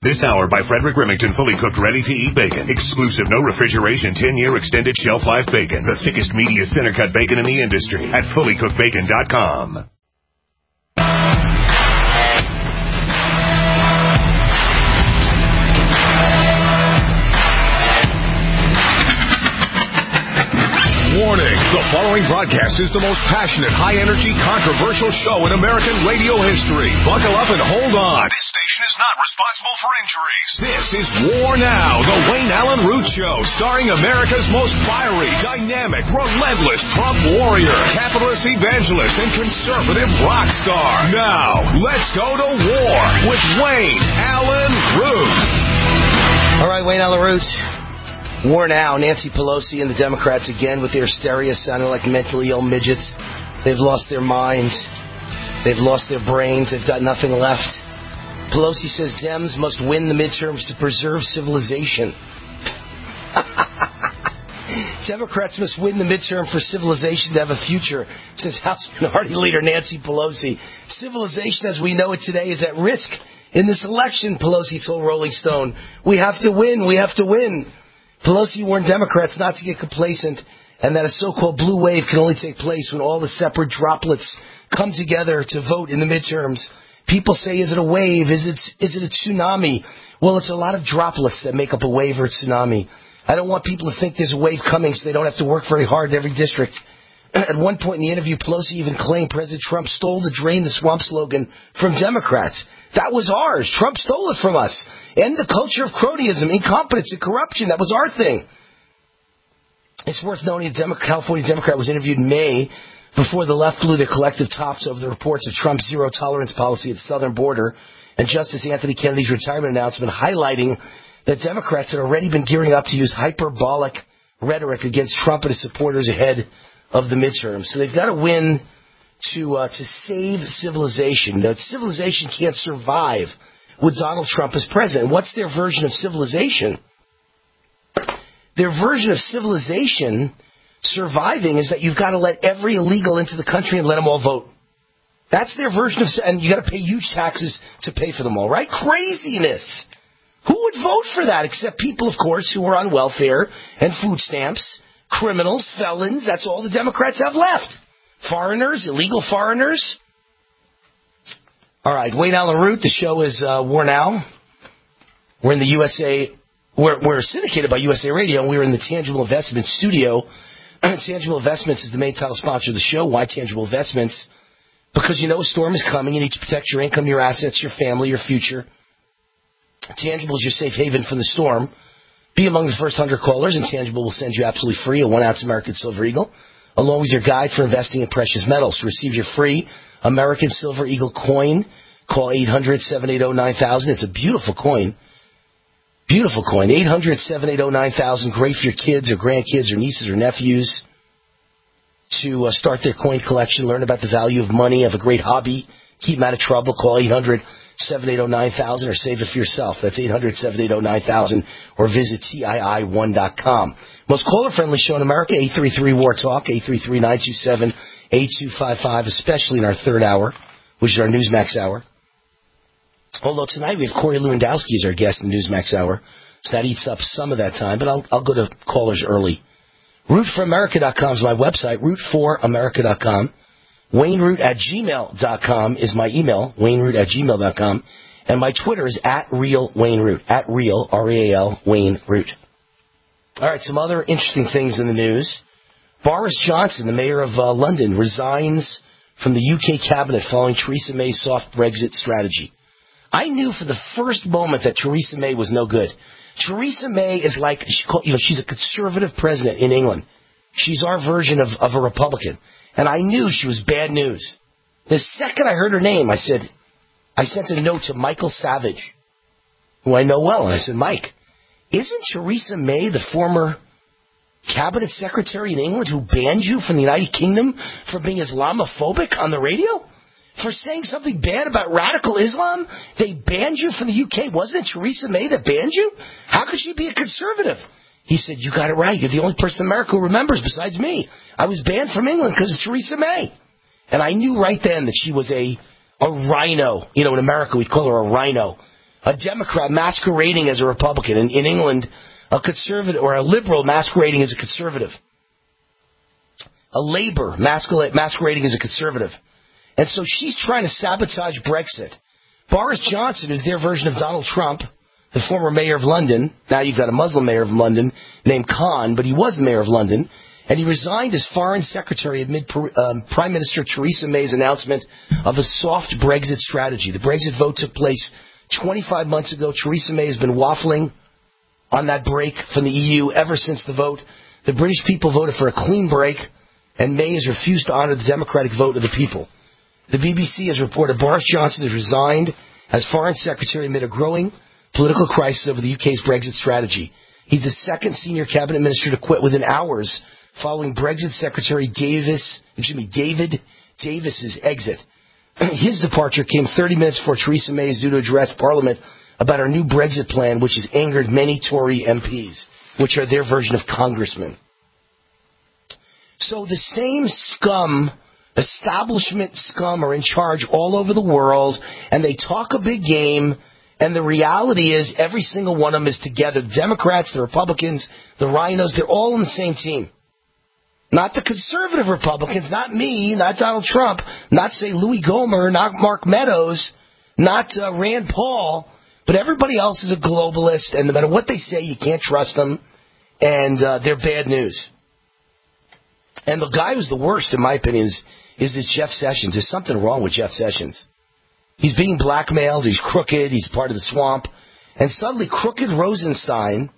This hour by Frederick Remington, fully cooked, ready-to-eat bacon. Exclusive, no refrigeration, 10-year extended shelf life bacon. The thickest, meatiest center-cut bacon in the industry at fullycookedbacon.com. Warning, the following broadcast is the most passionate, high-energy, controversial show in American radio history. Buckle up and hold on. This station is not responsible for injuries. This is War Now, the Wayne Allen Root Show, starring America's most fiery, dynamic, relentless Trump warrior, capitalist evangelist, and conservative rock star. Now, let's go to war with Wayne Allen Root. All right, Wayne Allen Root. War Now, Nancy Pelosi and the Democrats again with their hysteria sounding like mentally ill midgets. They've lost their minds. They've lost their brains. They've got nothing left. Pelosi says Dems must win the midterms to preserve civilization. Democrats must win the midterm for civilization to have a future, says House Minority Leader Nancy Pelosi. Civilization as we know it today is at risk in this election, Pelosi told Rolling Stone. We have to win. We have to win. Pelosi warned Democrats not to get complacent and that a so-called blue wave can only take place when all the separate droplets come together to vote in the midterms. People say, is it a wave? Is it a tsunami? Well, it's a lot of droplets that make up a wave or a tsunami. I don't want people to think there's a wave coming so they don't have to work very hard in every district. At one point in the interview, Pelosi even claimed President Trump stole the Drain the Swamp slogan from Democrats. That was ours. Trump stole it from us. End the culture of cronyism, incompetence, and corruption. That was our thing. It's worth noting a California Democrat was interviewed in May before the left blew their collective tops over the reports of Trump's zero-tolerance policy at the southern border and Justice Anthony Kennedy's retirement announcement, highlighting that Democrats had already been gearing up to use hyperbolic rhetoric against Trump and his supporters ahead of the midterms. So they've got to win to save civilization. Now, civilization can't survive with Donald Trump as president. What's their version of civilization? Their version of civilization surviving is that you've got to let every illegal into the country and let them all vote. That's their version of, and you got to pay huge taxes to pay for them all, right? Craziness. Who would vote for that except people, of course, who are on welfare and food stamps, criminals, felons? That's all the Democrats have left. Foreigners, illegal foreigners. All right, Wayne Allen Root, the show is War Now. We're in the USA, we're syndicated by USA Radio, and we're in the Tangible Investments studio. Tangible Investments is the main title sponsor of the show. Why Tangible Investments? Because you know a storm is coming. You need to protect your income, your assets, your family, your future. Tangible is your safe haven from the storm. Be among the first 100 callers, and Tangible will send you absolutely free a 1-ounce American Silver Eagle, along with your guide for investing in precious metals. To receive your free American Silver Eagle coin, call 800-780-9000. It's a beautiful coin. Beautiful coin. 800-780-9000. Great for your kids or grandkids or nieces or nephews to start their coin collection, learn about the value of money, have a great hobby, keep them out of trouble. Call 800-780-9000 or save it for yourself. That's 800-780-9000 or visit TII1.com. Most caller-friendly show in America, 833-WAR-TALK, 833-927-8255, especially in our third hour, which is our Newsmax hour. Although tonight we have Corey Lewandowski as our guest in Newsmax hour, so that eats up some of that time, but I'll go to callers early. RootForAmerica.com is my website, RootForAmerica.com. WayneRoot@gmail.com is my email, WayneRoot@gmail.com. And my Twitter is @RealWayneRoot, @Real, R-E-A-L, Wayne Root. All right, some other interesting things in the news. Boris Johnson, the mayor of London, resigns from the UK cabinet following Theresa May's soft Brexit strategy. I knew for the first moment that Theresa May was no good. Theresa May is like, she's a conservative president in England. She's our version of a Republican. And I knew she was bad news. The second I heard her name, I sent a note to Michael Savage, who I know well, and I said, Mike, isn't Theresa May the former cabinet secretary in England who banned you from the United Kingdom for being Islamophobic on the radio? For saying something bad about radical Islam? They banned you from the UK. Wasn't it Theresa May that banned you? How could she be a conservative? He said, you got it right. You're the only person in America who remembers besides me. I was banned from England because of Theresa May. And I knew right then that she was a rhino. You know, in America we'd call her a rhino. A Democrat masquerading as a Republican. In England, a conservative or a liberal masquerading as a conservative. A Labour masquerading as a conservative. And so she's trying to sabotage Brexit. Boris Johnson is their version of Donald Trump, the former mayor of London. Now you've got a Muslim mayor of London named Khan, but he was the mayor of London. And he resigned as foreign secretary amid Prime Minister Theresa May's announcement of a soft Brexit strategy. The Brexit vote took place 25 months ago. Theresa May has been waffling on that break from the EU ever since the vote. The British people voted for a clean break, and May has refused to honor the democratic vote of the people. The BBC has reported Boris Johnson has resigned as foreign secretary amid a growing political crisis over the UK's Brexit strategy. He's the second senior cabinet minister to quit within hours following Brexit Secretary David Davis's exit. His departure came 30 minutes before Theresa May is due to address Parliament about her new Brexit plan, which has angered many Tory MPs, which are their version of congressmen. So the same scum, establishment scum, are in charge all over the world, and they talk a big game, and the reality is every single one of them is together. The Democrats, the Republicans, the Rhinos, they're all on the same team. Not the conservative Republicans, not me, not Donald Trump, not, say, Louis Gohmert, not Mark Meadows, not Rand Paul, but everybody else is a globalist, and no matter what they say, you can't trust them, and they're bad news. And the guy who's the worst, in my opinion, is this Jeff Sessions. There's something wrong with Jeff Sessions. He's being blackmailed, he's crooked, he's part of the swamp, and suddenly crooked Rosenstein,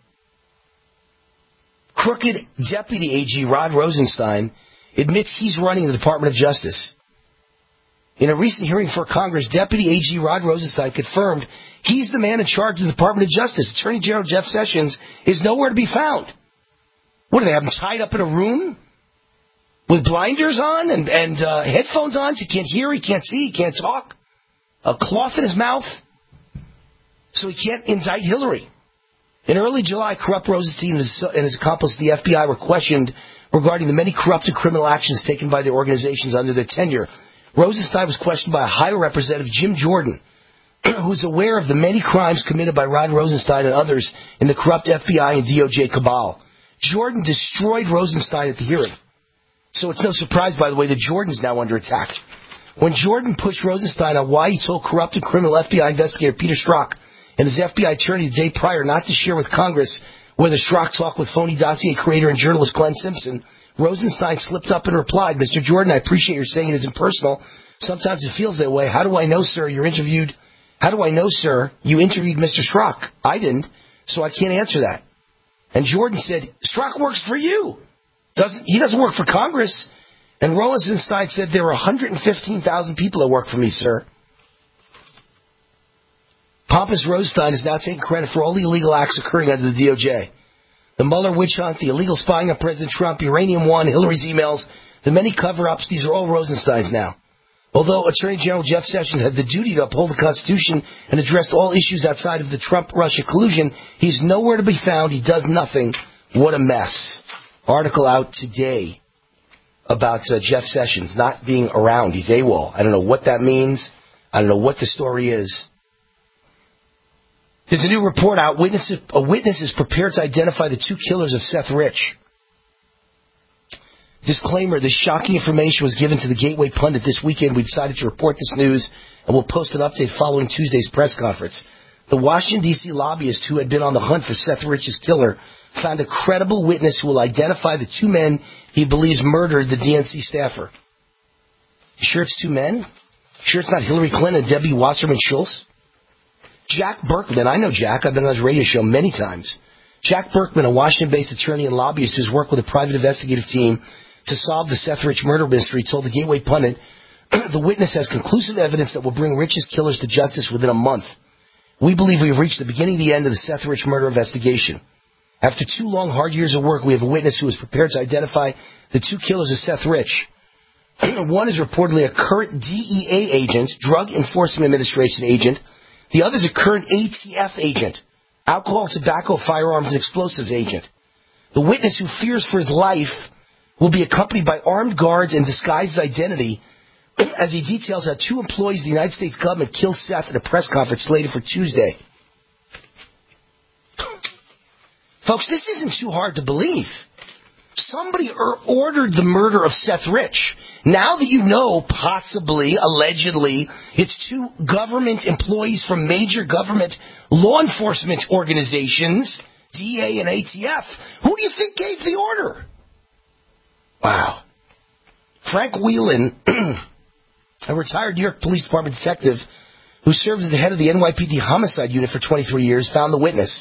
crooked Deputy AG Rod Rosenstein, admits he's running the Department of Justice. In a recent hearing for Congress, Deputy AG Rod Rosenstein confirmed he's the man in charge of the Department of Justice. Attorney General Jeff Sessions is nowhere to be found. What, do they have him tied up in a room with blinders on and headphones on so he can't hear, he can't see, he can't talk? A cloth in his mouth so he can't indict Hillary. In early July, corrupt Rosenstein and his accomplice, the FBI, were questioned regarding the many corrupt and criminal actions taken by the organizations under their tenure. Rosenstein was questioned by a high representative, Jim Jordan, who was aware of the many crimes committed by Rod Rosenstein and others in the corrupt FBI and DOJ cabal. Jordan destroyed Rosenstein at the hearing. So it's no surprise, by the way, that Jordan's now under attack. When Jordan pushed Rosenstein on why he told corrupt and criminal FBI investigator Peter Strzok and his FBI attorney the day prior not to share with Congress whether Strzok talked with phony dossier creator and journalist Glenn Simpson, Rosenstein slipped up and replied, "Mr. Jordan, I appreciate your saying it isn't personal. Sometimes it feels that way. How do I know, sir, you interviewed Mr. Strzok? I didn't, so I can't answer that." And Jordan said, "Strzok works for you. He doesn't work for Congress." And Rosenstein said, "There are 115,000 people that work for me, sir." Pompous Rosenstein is now taking credit for all the illegal acts occurring under the DOJ. The Mueller witch hunt, the illegal spying on President Trump, Uranium One, Hillary's emails, the many cover-ups, these are all Rosenstein's now. Although Attorney General Jeff Sessions had the duty to uphold the Constitution and address all issues outside of the Trump-Russia collusion, he's nowhere to be found. He does nothing. What a mess. Article out today about Jeff Sessions not being around. He's AWOL. I don't know what that means. I don't know what the story is. There's a new report out. A witness is prepared to identify the two killers of Seth Rich. Disclaimer, this shocking information was given to the Gateway Pundit this weekend. We decided to report this news, and we'll post an update following Tuesday's press conference. The Washington, D.C. lobbyist who had been on the hunt for Seth Rich's killer found a credible witness who will identify the two men he believes murdered the DNC staffer. You sure it's two men? Sure it's not Hillary Clinton and Debbie Wasserman Schultz? Jack Berkman, I know Jack. I've been on his radio show many times. Jack Berkman, a Washington-based attorney and lobbyist who's worked with a private investigative team to solve the Seth Rich murder mystery, told the Gateway Pundit, the witness has conclusive evidence that will bring Rich's killers to justice within a month. We believe we have reached the beginning of the end of the Seth Rich murder investigation. After 2 long, hard years of work, we have a witness who is prepared to identify the two killers of Seth Rich. One is reportedly a current DEA agent, Drug Enforcement Administration agent. The other is a current ATF agent, Alcohol, Tobacco, Firearms, and Explosives agent. The witness, who fears for his life, will be accompanied by armed guards and disguised his identity as he details how 2 employees of the United States government killed Seth at a press conference slated for Tuesday. Folks, this isn't too hard to believe. Somebody ordered the murder of Seth Rich. Now that you know, possibly, allegedly, it's 2 government employees from major government law enforcement organizations, DEA and ATF, who do you think gave the order? Wow. Frank Whelan, a retired New York Police Department detective who served as the head of the NYPD homicide unit for 23 years, found the witness.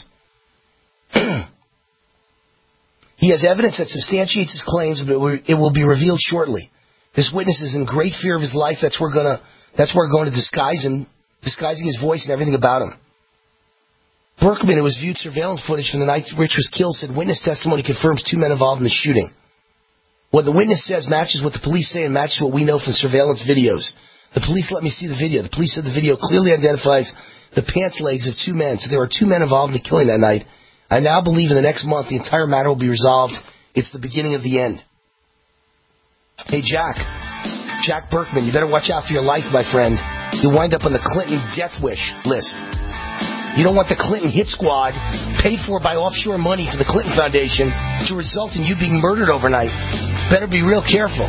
He has evidence that substantiates his claims, but it will be revealed shortly. This witness is in great fear of his life. That's where we're going to disguising his voice and everything about him. Berkman, who has viewed surveillance footage from the night Rich was killed, said witness testimony confirms 2 men involved in the shooting. What the witness says matches what the police say and matches what we know from surveillance videos. The police let me see the video. The police said the video clearly identifies the pants legs of 2 men. So there were 2 men involved in the killing that night. I now believe in the next month the entire matter will be resolved. It's the beginning of the end. Hey, Jack Berkman, you better watch out for your life, my friend. You'll wind up on the Clinton death wish list. You don't want the Clinton hit squad, paid for by offshore money for the Clinton Foundation, to result in you being murdered overnight. Better be real careful.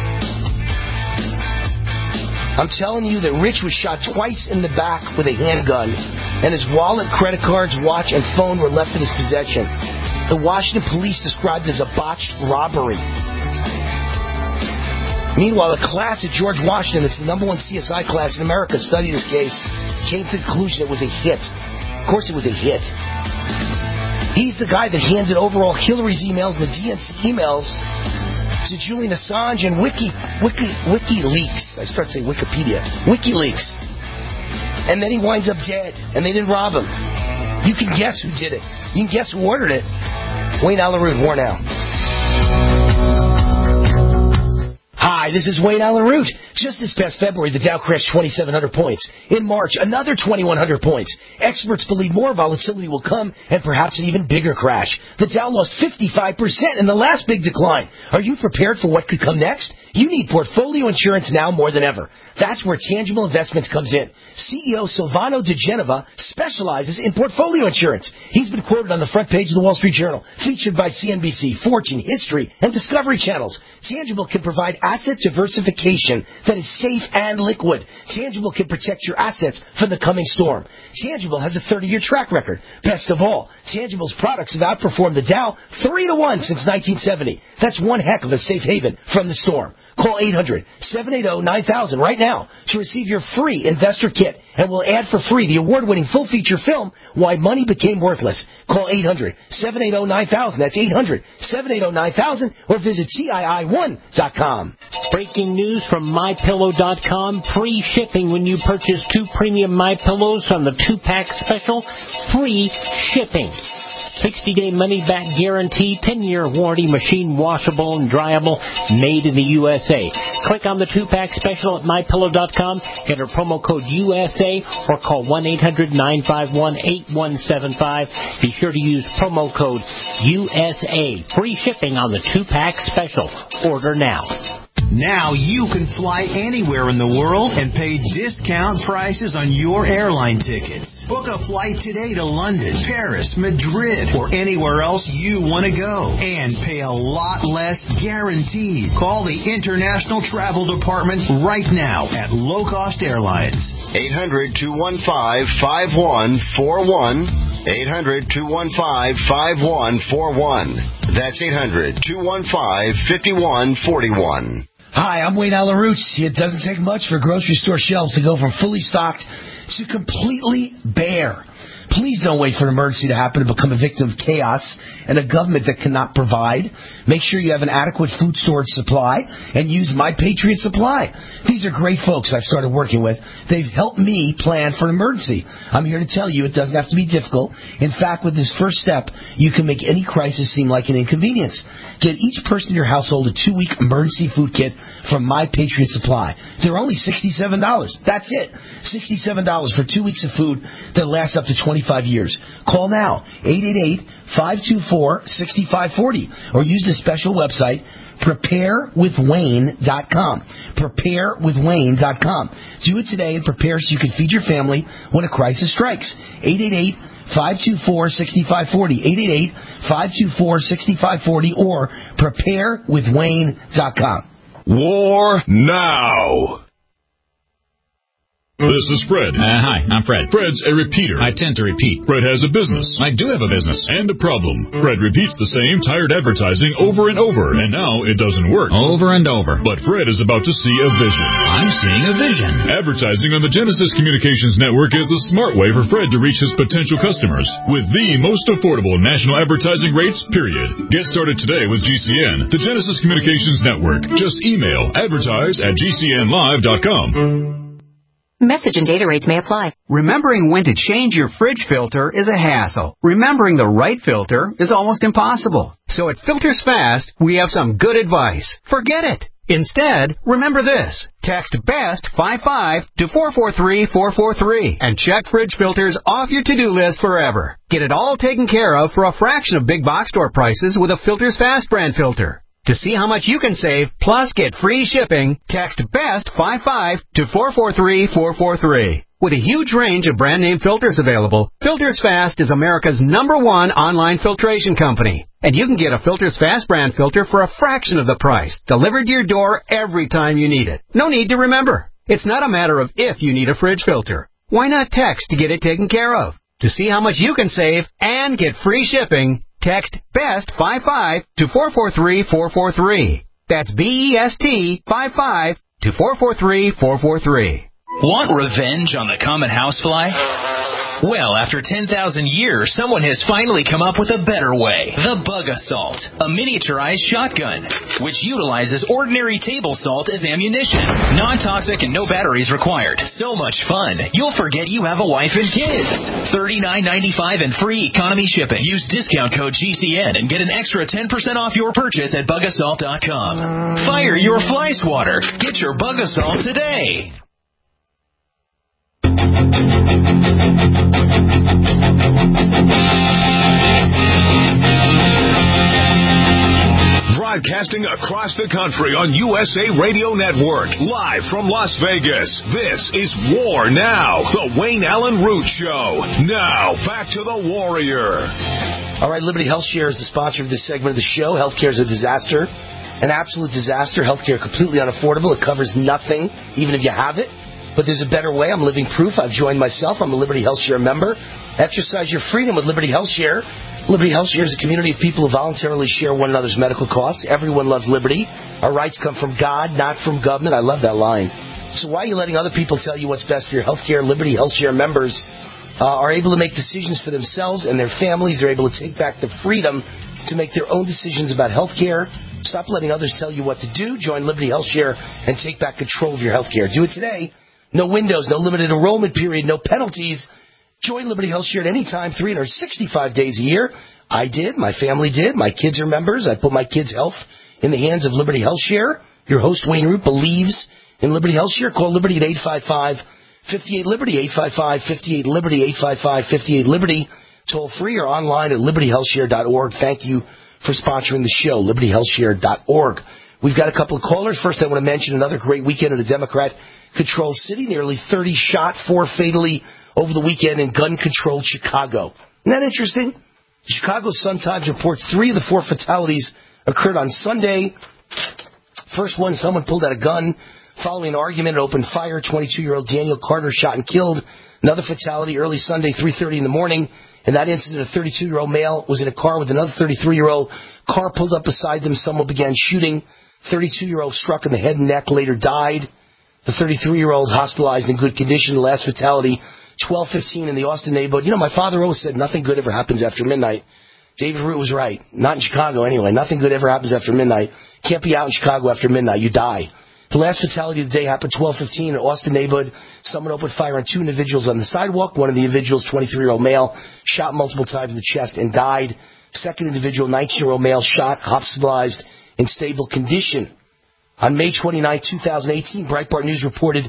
I'm telling you that Rich was shot twice in the back with a handgun, and his wallet, credit cards, watch, and phone were left in his possession. The Washington police described it as a botched robbery. Meanwhile, a class at George Washington, it's the #1 CSI class in America, studied this case, came to the conclusion it was a hit. Of course it was a hit. He's the guy that handed over all Hillary's emails and the DNC emails to Julian Assange and WikiLeaks. I start saying Wikipedia. WikiLeaks. And then he winds up dead, and they didn't rob him. You can guess who did it. You can guess who ordered it. Wayne Allyn Root, more now. Hi, this is Wayne Allyn Root. Just this past February, the Dow crashed 2,700 points. In March, another 2,100 points. Experts believe more volatility will come and perhaps an even bigger crash. The Dow lost 55% in the last big decline. Are you prepared for what could come next? You need portfolio insurance now more than ever. That's where Tangible Investments comes in. CEO Silvano De Genova specializes in portfolio insurance. He's been quoted on the front page of the Wall Street Journal, featured by CNBC, Fortune, History, and Discovery channels. Tangible can provide asset diversification that is safe and liquid. Tangible can protect your assets from the coming storm. Tangible has a 30-year track record. Best of all, Tangible's products have outperformed the Dow 3-1 since 1970. That's one heck of a safe haven from the storm. Call 800-780-9000 right now to receive your free investor kit, and we'll add for free the award-winning full-feature film, Why Money Became Worthless. Call 800-780-9000. That's 800-780-9000, or visit CII1.com. Breaking news from MyPillow.com. Free shipping when you purchase 2 premium MyPillows on the 2-pack special. Free shipping. 60-day money-back guarantee, 10-year warranty, machine washable and dryable, made in the USA. Click on the 2-pack special at MyPillow.com, enter promo code USA, or call 1-800-951-8175. Be sure to use promo code USA. Free shipping on the 2-pack special. Order now. Now you can fly anywhere in the world and pay discount prices on your airline tickets. Book a flight today to London, Paris, Madrid, or anywhere else you want to go. And pay a lot less guaranteed. Call the International Travel Department right now at Low Cost Airlines. 800-215-5141. 800-215-5141. That's 800-215-5141. Hi, I'm Wayne Allyn Root. It doesn't take much for grocery store shelves to go from fully stocked to completely bare. Please don't wait for an emergency to happen to become a victim of chaos and a government that cannot provide. Make sure you have an adequate food storage supply and use My Patriot Supply. These are great folks I've started working with. They've helped me plan for an emergency. I'm here to tell you it doesn't have to be difficult. In fact, with this first step, you can make any crisis seem like an inconvenience. Get each person in your household a 2-week emergency food kit from My Patriot Supply. They're only $67. That's it. $67 for 2 weeks of food that lasts up to 25 years. Call now, 888-524-6540, or use the special website, preparewithwayne.com. Preparewithwayne.com. Do it today and prepare so you can feed your family when a crisis strikes. 888-524-6540. 888-524-6540 or preparewithwayne.com. War now. This is Fred. Hi, I'm Fred. Fred's a repeater. I tend to repeat. Fred has a business. I do have a business. And a problem. Fred repeats the same tired advertising over and over, and now it doesn't work. Over and over. But Fred is about to see a vision. I'm seeing a vision. Advertising on the Genesis Communications Network is the smart way for Fred to reach his potential customers with the most affordable national advertising rates, period. Get started today with GCN, the Genesis Communications Network. Just email advertise@gcnlive.com. Message and data rates may apply. Remembering when to change your fridge filter is a hassle. Remembering the right filter is almost impossible. So at Filters Fast, we have some good advice. Forget it. Instead, remember this. Text BEST 55 to 443-443 and check fridge filters off your to-do list forever. Get it all taken care of for a fraction of big box store prices with a Filters Fast brand filter. To see how much you can save, plus get free shipping, text BEST 55 to 443-443. With a huge range of brand name filters available, Filters Fast is America's #1 online filtration company. And you can get a Filters Fast brand filter for a fraction of the price, delivered to your door every time you need it. No need to remember. It's not a matter of if you need a fridge filter. Why not text to get it taken care of? To see how much you can save and get free shipping, text BEST 55 to 443-443. That's BEST 55 to 443-443. Want revenge on the common housefly? Well, after 10,000 years, someone has finally come up with a better way. The Bug Assault, a miniaturized shotgun, which utilizes ordinary table salt as ammunition. Non-toxic and no batteries required. So much fun, you'll forget you have a wife and kids. $39.95 and free economy shipping. Use discount code GCN and get an extra 10% off your purchase at bugassault.com. Fire your fly swatter. Get your Bug Assault today. Broadcasting across the country on USA Radio Network, live from Las Vegas. This is War Now, the Wayne Allen Root Show. Now, back to the Warrior. All right, Liberty Health Share is the sponsor of this segment of the show. Healthcare is a disaster, an absolute disaster. Healthcare completely unaffordable. It covers nothing, even if you have it. But there's a better way. I'm living proof. I've joined myself. I'm a Liberty Health Share member. Exercise your freedom with Liberty Health Share. Liberty Health Share is a community of people who voluntarily share one another's medical costs. Everyone loves liberty. Our rights come from God, not from government. I love that line. So why are you letting other people tell you what's best for your health care? Liberty Health Share members are able to make decisions for themselves and their families. They're able to take back the freedom to make their own decisions about health care. Stop letting others tell you what to do. Join Liberty Health Share and take back control of your health care. Do it today. No windows, no limited enrollment period, no penalties. Join Liberty Health Share at any time, 365 days a year. I did. My family did. My kids are members. I put my kids' health in the hands of Liberty Health Share. Your host, Wayne Root, believes in Liberty Health Share. Call Liberty at 855-58-LIBERTY, 855-58-LIBERTY, 855-58-LIBERTY. Toll free or online at libertyhealthshare.org. Thank you for sponsoring the show, libertyhealthshare.org. We've got a couple of callers. First, I want to mention another great weekend in a Democrat-controlled city. Nearly 30 shot, 4 fatally over the weekend in gun-controlled Chicago. Isn't that interesting? The Chicago Sun-Times reports 3 of the 4 fatalities occurred on Sunday. First one, someone pulled out a gun following an argument and opened fire. 22-year-old Daniel Carter shot and killed. Another fatality early Sunday, 3:30 in the morning. In that incident, a 32-year-old male was in a car with another 33-year-old. Car pulled up beside them. Someone began shooting. 32-year-old struck in the head and neck, later died. The 33-year-old hospitalized in good condition. The last fatality, 12:15 in the Austin neighborhood. You know, my father always said nothing good ever happens after midnight. David Root was right. Not in Chicago anyway. Nothing good ever happens after midnight. Can't be out in Chicago after midnight. You die. The last fatality of the day happened 12:15 in Austin neighborhood. Someone opened fire on 2 individuals on the sidewalk. One of the individuals, 23-year-old male, shot multiple times in the chest and died. Second individual, 19-year-old male, shot, hospitalized in stable condition. On May 29, 2018, Breitbart News reported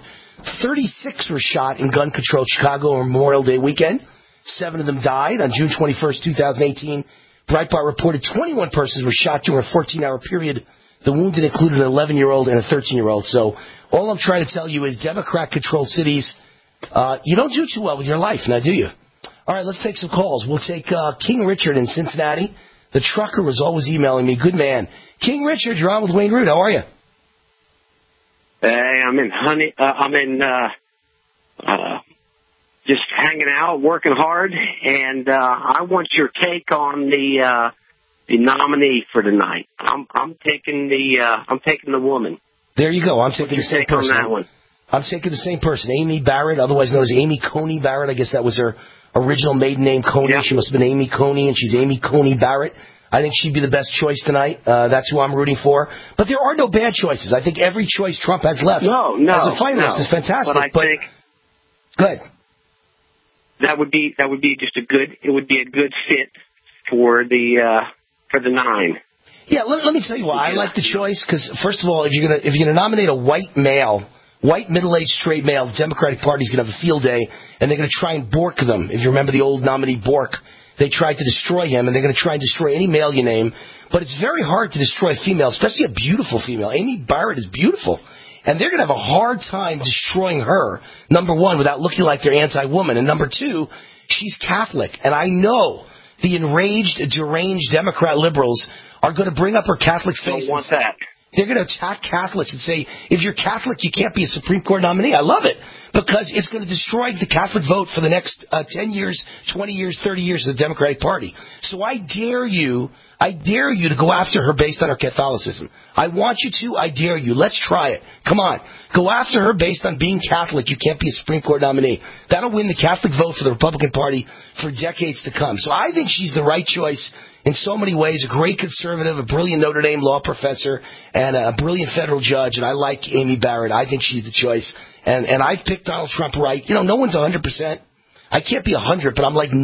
36 were shot in gun-controlled Chicago on Memorial Day weekend. 7 of them died. On June 21, 2018, Breitbart reported 21 persons were shot during a 14-hour period. The wounded included an 11-year-old and a 13-year-old. So all I'm trying to tell you is Democrat-controlled cities, you don't do too well with your life, now do you? All right, let's take some calls. We'll take King Richard in Cincinnati. The trucker was always emailing me. Good man. King Richard, you're on with Wayne Root. How are you? Hey, I'm in just hanging out, working hard, and I want your take on the nominee for tonight. I'm taking the woman. There you go. I'm taking the same person. On that one? I'm taking the same person, Amy Barrett, otherwise known as Amy Coney Barrett. I guess that was her original maiden name, Coney. Yeah. She must have been Amy Coney, and she's Amy Coney Barrett. I think she'd be the best choice tonight. That's who I'm rooting for. But there are no bad choices. I think every choice Trump has left as a finalist is fantastic. But I think go ahead. That would be just a good fit for the 9. Yeah, let me tell you why I like the choice. Because first of all, if you're gonna nominate a white middle-aged straight male, the Democratic Party's gonna have a field day, and they're gonna try and Bork them. If you remember the old nominee Bork, they tried to destroy him, and they're gonna try and destroy any male you name. But it's very hard to destroy a female, especially a beautiful female. Amy Barrett is beautiful. And they're going to have a hard time destroying her, number one, without looking like they're anti-woman. And number two, she's Catholic. And I know the enraged, deranged Democrat liberals are going to bring up her Catholic face. Don't want that. They're going to attack Catholics and say, if you're Catholic, you can't be a Supreme Court nominee. I love it. Because it's going to destroy the Catholic vote for the next 10 years, 20 years, 30 years of the Democratic Party. So I dare you to go after her based on her Catholicism. I want you to. I dare you. Let's try it. Come on. Go after her based on being Catholic. You can't be a Supreme Court nominee. That'll win the Catholic vote for the Republican Party for decades to come. So I think she's the right choice in so many ways. A great conservative, a brilliant Notre Dame law professor, and a brilliant federal judge. And I like Amy Barrett. I think she's the choice. And I've picked Donald Trump right. You know, no one's 100%. I can't be 100, but I'm like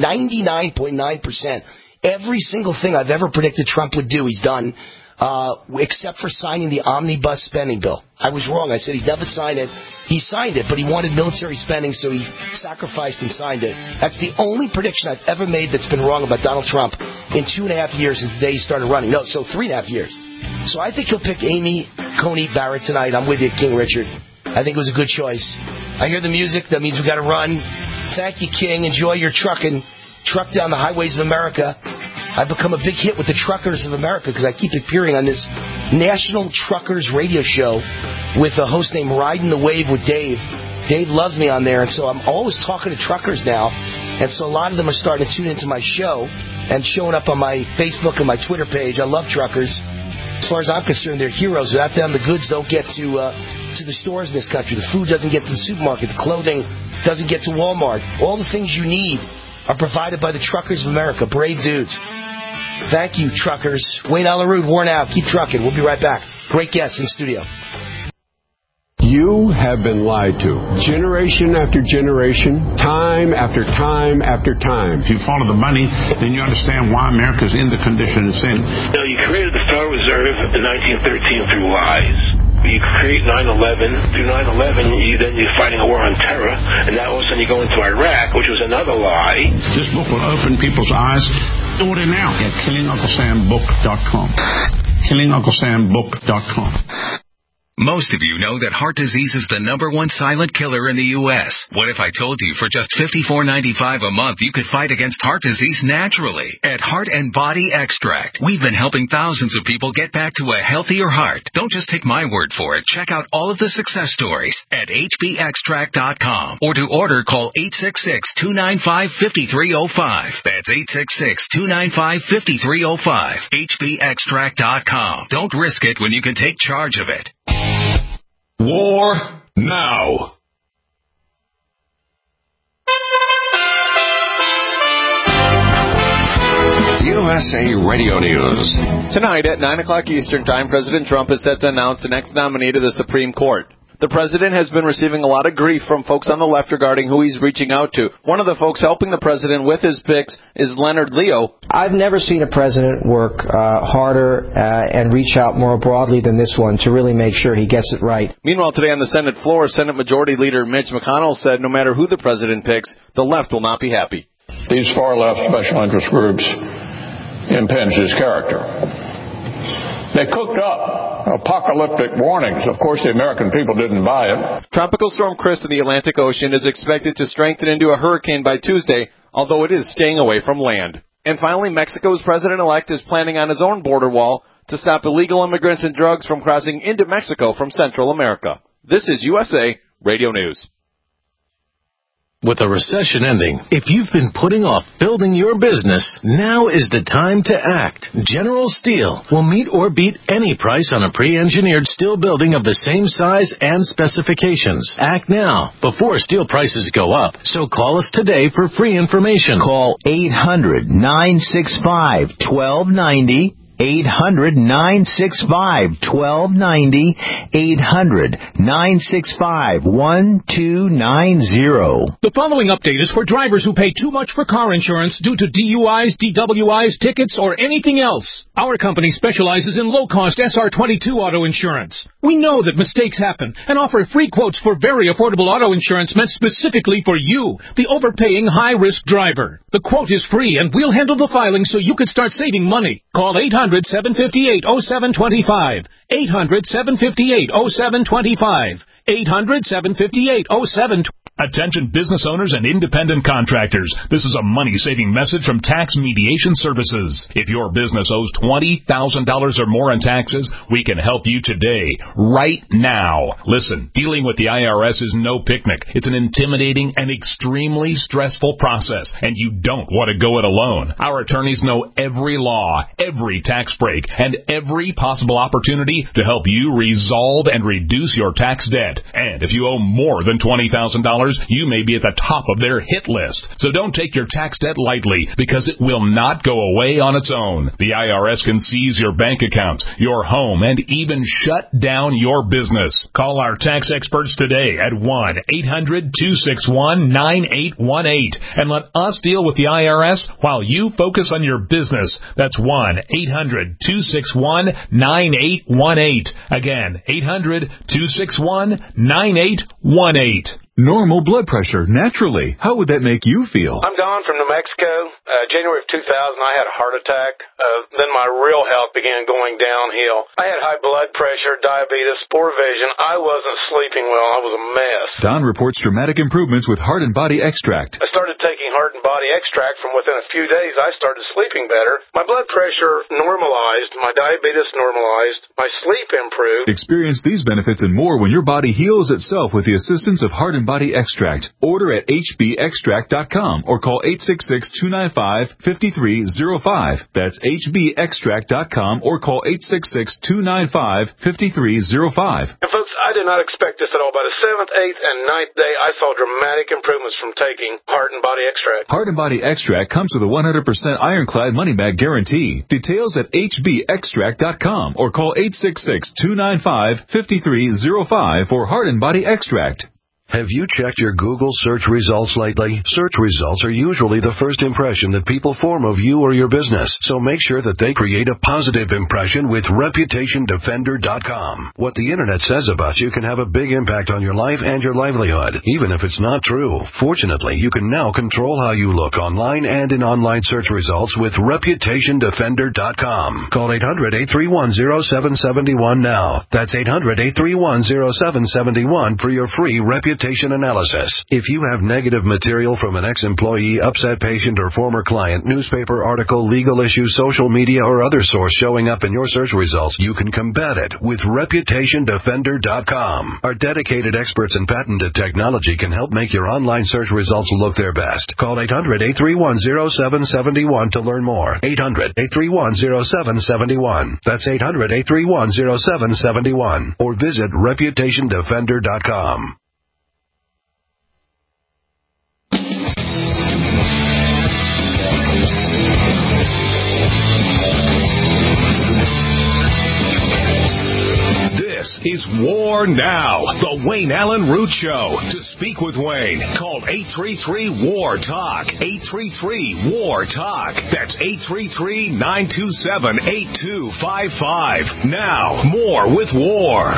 99.9%. Every single thing I've ever predicted Trump would do, he's done, except for signing the omnibus spending bill. I was wrong. I said he'd never sign it. He signed it, but he wanted military spending, so he sacrificed and signed it. That's the only prediction I've ever made that's been wrong about Donald Trump in 2.5 years since the day he started running. No, so 3.5 years. So I think he'll pick Amy Coney Barrett tonight. I'm with you, King Richard. I think it was a good choice. I hear the music. That means we got to run. Thank you, King. Enjoy your trucking. Truck down the highways of America. I've become a big hit with the truckers of America because I keep appearing on this National Truckers radio show with a host named Riding the Wave with Dave. Dave loves me on there, and so I'm always talking to truckers now. And so a lot of them are starting to tune into my show and showing up on my Facebook and my Twitter page. I love truckers. As far as I'm concerned, they're heroes. Without them, the goods don't get to the stores in this country. The food doesn't get to the supermarket. The clothing doesn't get to Walmart. All the things you need are provided by the truckers of America. Brave dudes. Thank you, truckers. Wayne Alaroot, worn out. Keep trucking. We'll be right back. Great guests in studio. You have been lied to. Generation after generation, time after time after time. If you follow the money, then you understand why America's in the condition it's in. You created the Federal Reserve in 1913 through lies. You create 9/11. Through 9/11, you're fighting a war on terror, and now all of a sudden you go into Iraq, which was another lie. This book will open people's eyes. Order now at KillingUncleSamBook.com. KillingUncleSamBook.com. Most of you know that heart disease is the #1 silent killer in the U.S. What if I told you for just $54.95 a month you could fight against heart disease naturally? At Heart and Body Extract, we've been helping thousands of people get back to a healthier heart. Don't just take my word for it. Check out all of the success stories at hbextract.com. Or to order, call 866-295-5305. That's 866-295-5305. hbextract.com. Don't risk it when you can take charge of it. War now. USA Radio News. Tonight at 9 o'clock Eastern Time, President Trump is set to announce the next nominee to the Supreme Court. The president has been receiving a lot of grief from folks on the left regarding who he's reaching out to. One of the folks helping the president with his picks is Leonard Leo. I've never seen a president work harder and reach out more broadly than this one to really make sure he gets it right. Meanwhile, today on the Senate floor, Senate Majority Leader Mitch McConnell said no matter who the president picks, the left will not be happy. These far-left special interest groups impinge his character. They cooked up apocalyptic warnings. Of course, the American people didn't buy it. Tropical Storm Chris in the Atlantic Ocean is expected to strengthen into a hurricane by Tuesday, although it is staying away from land. And finally, Mexico's president-elect is planning on his own border wall to stop illegal immigrants and drugs from crossing into Mexico from Central America. This is USA Radio News. With a recession ending, if you've been putting off building your business, now is the time to act. General Steel will meet or beat any price on a pre-engineered steel building of the same size and specifications. Act now, before steel prices go up. So call us today for free information. Call 800-965-1290. 800-965-1290, 800-965-1290. The following update is for drivers who pay too much for car insurance due to DUIs, DWIs, tickets, or anything else. Our company specializes in low-cost SR22 auto insurance. We know that mistakes happen and offer free quotes for very affordable auto insurance meant specifically for you, the overpaying high-risk driver. The quote is free, and we'll handle the filing so you can start saving money. Call 800-758-0725. 800-758-0725. 800-758-0725. Attention business owners and independent contractors. This is a money-saving message from Tax Mediation Services. If your business owes $20,000 or more in taxes, we can help you today, right now. Listen, dealing with the IRS is no picnic. It's an intimidating and extremely stressful process, and you don't want to go it alone. Our attorneys know every law, every tax break, and every possible opportunity to help you resolve and reduce your tax debt. And if you owe more than $20,000, you may be at the top of their hit list. So don't take your tax debt lightly, because it will not go away on its own. The IRS can seize your bank accounts, your home, and even shut down your business. Call our tax experts today at 1-800-261-9818 and let us deal with the IRS while you focus on your business. That's 1-800-261-9818. Again, 800-261-9818. Normal blood pressure, naturally. How would that make you feel? I'm Don from New Mexico. January of 2000, I had a heart attack. Then my real health began going downhill. I had high blood pressure, diabetes, poor vision. I wasn't sleeping well. I was a mess. Don reports dramatic improvements with Heart and Body Extract. I started taking Heart and Body Extract. From within a few days, I started sleeping better. My blood pressure normalized. My diabetes normalized. My sleep improved. Experience these benefits and more when your body heals itself with the assistance of Heart and Body Extract. Order at hbextract.com or call 866-295-5305. That's hbextract.com or call 866-295-5305. And folks, I did not expect this at all. By the 7th, 8th, and 9th day, I saw dramatic improvements from taking Heart and Body Extract. Heart and Body Extract comes with a 100% ironclad money-back guarantee. Details at hbextract.com or call 866-295-5305 for Heart and Body Extract. Have you checked your Google search results lately? Search results are usually the first impression that people form of you or your business, so make sure that they create a positive impression with ReputationDefender.com. What the Internet says about you can have a big impact on your life and your livelihood, even if it's not true. Fortunately, you can now control how you look online and in online search results with ReputationDefender.com. Call 800-831-0771 now. That's 800-831-0771 for your free reputation analysis. If you have negative material from an ex-employee, upset patient, or former client, newspaper article, legal issue, social media, or other source showing up in your search results, you can combat it with ReputationDefender.com. Our dedicated experts in patented technology can help make your online search results look their best. Call 800-831-0771 to learn more. 800-831-0771. That's 800-831-0771. Or visit ReputationDefender.com. This is War Now, the Wayne Allen Root Show. To speak with Wayne, call 833-WAR-TALK. 833-WAR-TALK. That's 833-927-8255. Now, more with War.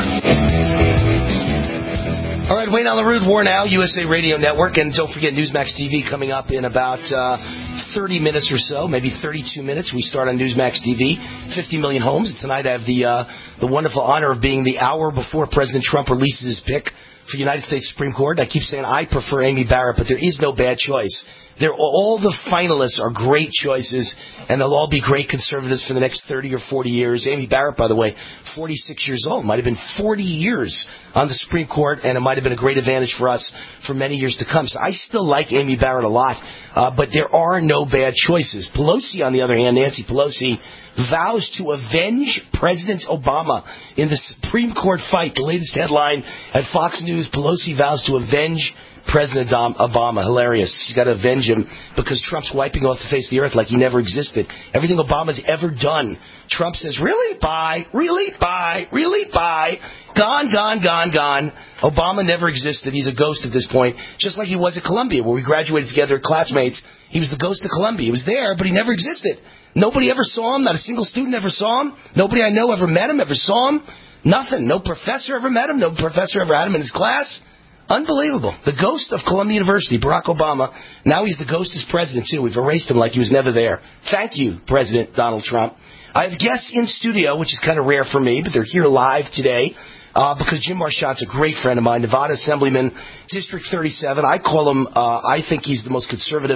All right, Wayne Allen Root, War Now, USA Radio Network. And don't forget Newsmax TV coming up in about 30 minutes or so, maybe 32 minutes. We start on Newsmax TV, 50 million homes. Tonight I have the wonderful honor of being the hour before President Trump releases his pick for United States Supreme Court. I keep saying I prefer Amy Barrett, but there is no bad choice. All the finalists are great choices, and they'll all be great conservatives for the next 30 or 40 years. Amy Barrett, by the way, 46 years old, might have been 40 years on the Supreme Court, and it might have been a great advantage for us for many years to come. So I still like Amy Barrett a lot, but there are no bad choices. Pelosi, on the other hand, Nancy Pelosi, vows to avenge President Obama in the Supreme Court fight. The latest headline at Fox News, Pelosi vows to avenge President Obama. Hilarious. She's got to avenge him because Trump's wiping off the face of the earth like he never existed. Everything Obama's ever done, Trump says, really? Bye. Really? Bye. Really? Bye. Gone, gone, gone, gone. Obama never existed. He's a ghost at this point, just like he was at Columbia, where we graduated together, classmates. He was the ghost of Columbia. He was there, but he never existed. Nobody ever saw him. Not a single student ever saw him. Nobody I know ever met him, ever saw him. Nothing. No professor ever met him. No professor ever had him in his class. Unbelievable. The ghost of Columbia University, Barack Obama. Now he's the ghost as president, too. We've erased him like he was never there. Thank you, President Donald Trump. I have guests in studio, which is kind of rare for me, but they're here live today because Jim Marchant's a great friend of mine, Nevada Assemblyman, District 37. I call him, I think he's the most conservative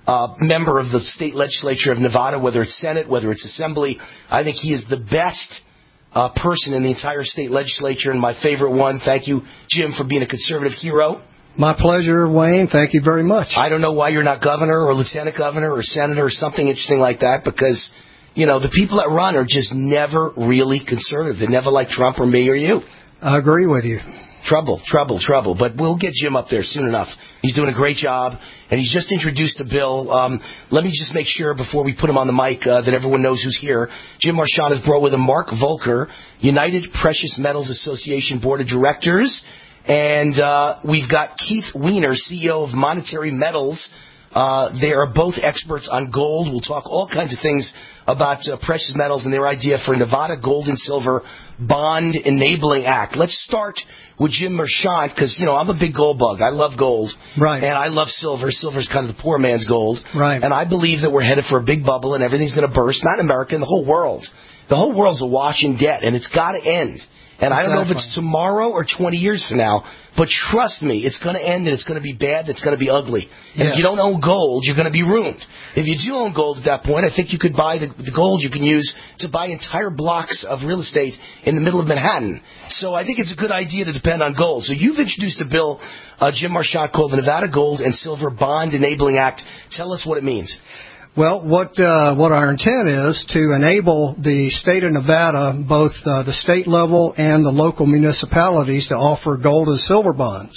member of the state legislature of Nevada, whether it's Senate, whether it's Assembly. I think he is the best person in the entire state legislature and my favorite one. Thank you, Jim, for being a conservative hero. My pleasure, Wayne. Thank you very much. I don't know why you're not governor or lieutenant governor or senator or something interesting like that because, you know, the people that run are just never really conservative. They never like Trump or me or you. I agree with you. Trouble. But we'll get Jim up there soon enough. He's doing a great job, and he's just introduced a bill. Let me just make sure before we put him on the mic that everyone knows who's here. Jim Marchant has brought with him Mark Volker, United Precious Metals Association Board of Directors, and we've got Keith Weiner, CEO of Monetary Metals. They are both experts on gold. We'll talk all kinds of things about precious metals and their idea for a Nevada Gold and Silver Bond Enabling Act. Let's start with Jim Marchant because, you know, I'm a big gold bug. I love gold. Right. And I love silver. Silver's kind of the poor man's gold. Right. And I believe that we're headed for a big bubble and everything's going to burst, not in America, in the whole world. The whole world's awash in debt, and it's got to end. And I don't know if it's tomorrow or 20 years from now, but trust me, it's going to end and it's going to be bad and it's going to be ugly. And if you don't own gold, you're going to be ruined. If you do own gold at that point, I think you could buy the gold you can use to buy entire blocks of real estate in the middle of Manhattan. So I think it's a good idea to depend on gold. So you've introduced a bill, Jim Marchant, called the Nevada Gold and Silver Bond Enabling Act. Tell us what it means. Well, what our intent is to enable the state of Nevada, both the state level and the local municipalities, to offer gold and silver bonds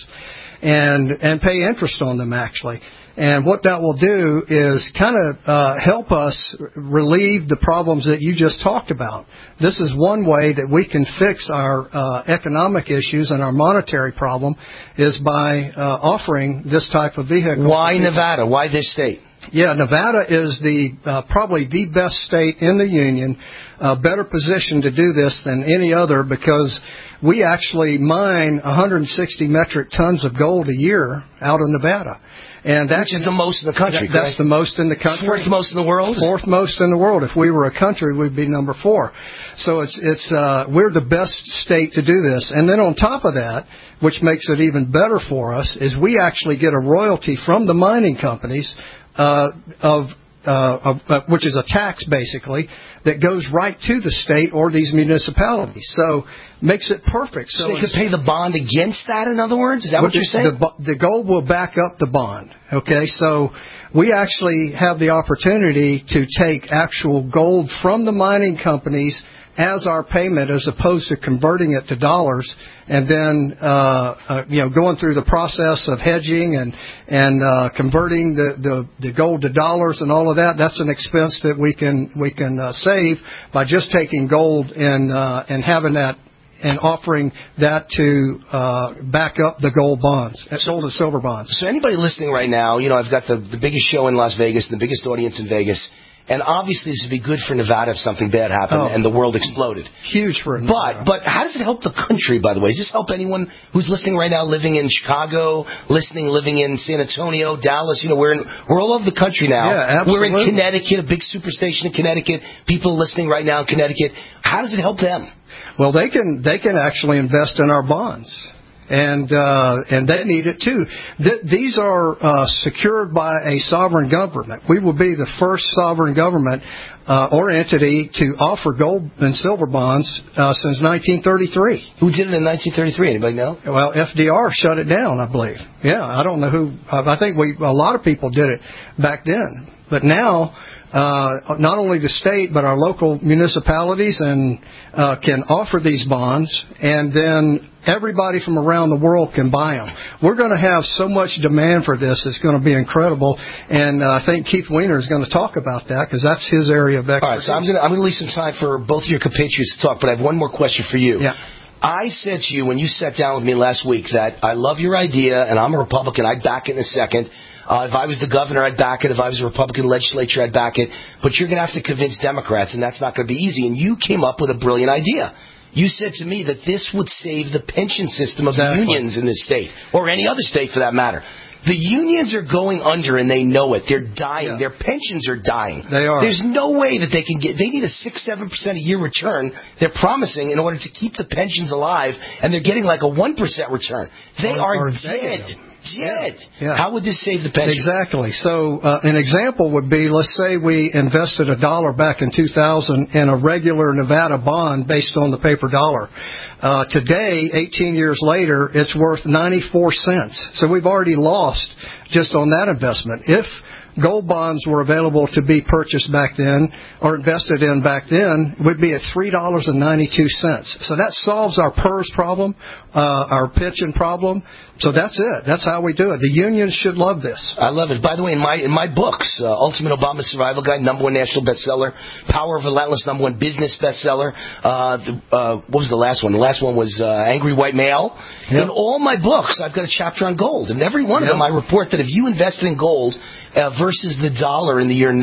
and pay interest on them, actually. And what that will do is kind of help us relieve the problems that you just talked about. This is one way that we can fix our economic issues and our monetary problem is by offering this type of vehicle. Why Nevada? Why this state? Yeah, Nevada is probably the best state in the union, better positioned to do this than any other because we actually mine 160 metric tons of gold a year out of Nevada. And which is the most in the country, That's the most in the country. Fourth most in the world? Fourth most in the world. If we were a country, we'd be number 4. So we're the best state to do this. And then on top of that, which makes it even better for us, is we actually get a royalty from the mining companies which is a tax basically that goes right to the state or these municipalities. So makes it perfect. So you could pay the bond against that, in other words? Is that what you're saying? The gold will back up the bond. Okay, so we actually have the opportunity to take actual gold from the mining companies as our payment, as opposed to converting it to dollars and then going through the process of hedging and converting the gold to dollars and all of that. That's an expense that we can save by just taking gold and having that and offering that to back up the gold bonds, gold and silver bonds. So anybody listening right now, you know, I've got the biggest show in Las Vegas, the biggest audience in Vegas. And obviously this would be good for Nevada if something bad happened and the world exploded. Huge for Nevada. But how does it help the country, by the way? Does this help anyone who's listening right now, living in Chicago, living in San Antonio, Dallas? You know, we're all over the country now. Yeah, absolutely. We're in Connecticut, a big superstation in Connecticut. People listening right now in Connecticut. How does it help them? Well, they can actually invest in our bonds. and they need it too. These are secured by a sovereign government. We will be the first sovereign government or entity to offer gold and silver bonds since 1933. Who did it in 1933? Anybody know? Well, FDR shut it down, I believe. Yeah, I don't know who. I think a lot of people did it back then. But now, not only the state, but our local municipalities can offer these bonds, and then everybody from around the world can buy them. We're going to have so much demand for this, it's going to be incredible. And I think Keith Weiner is going to talk about that because that's his area of expertise. All right, so I'm going to leave some time for both of your compatriots to talk, but I have one more question for you. Yeah. I said to you when you sat down with me last week that I love your idea, and I'm a Republican. I'd back it in a second. If I was the governor, I'd back it. If I was a Republican legislature, I'd back it. But you're going to have to convince Democrats, and that's not going to be easy. And you came up with a brilliant idea. You said to me that this would save the pension system of the unions in this state, or any other state for that matter. The unions are going under, and they know it. They're dying. Yeah. Their pensions are dying. They are. There's no way that they can get. They need a 6-7% a year return. They're promising in order to keep the pensions alive, and they're getting like a 1% return. They are dead. Dead. Yeah. How would this save the pension? Exactly. So an example would be, let's say we invested $1 back in 2000 in a regular Nevada bond based on the paper dollar. Today, 18 years later, it's worth 94 cents. So we've already lost just on that investment. If gold bonds were available to be purchased back then or invested in back then, would be at $3.92. So that solves our PERS problem, our pension problem. So that's it. That's how we do it. The unions should love this. I love it. By the way, in my books, Ultimate Obama Survival Guide, #1 national bestseller, Power of Relentless, #1 business bestseller. What was the last one? The last one was Angry White Male. Yep. In all my books, I've got a chapter on gold. And every one of them, I report that if you invested in gold versus the dollar in the year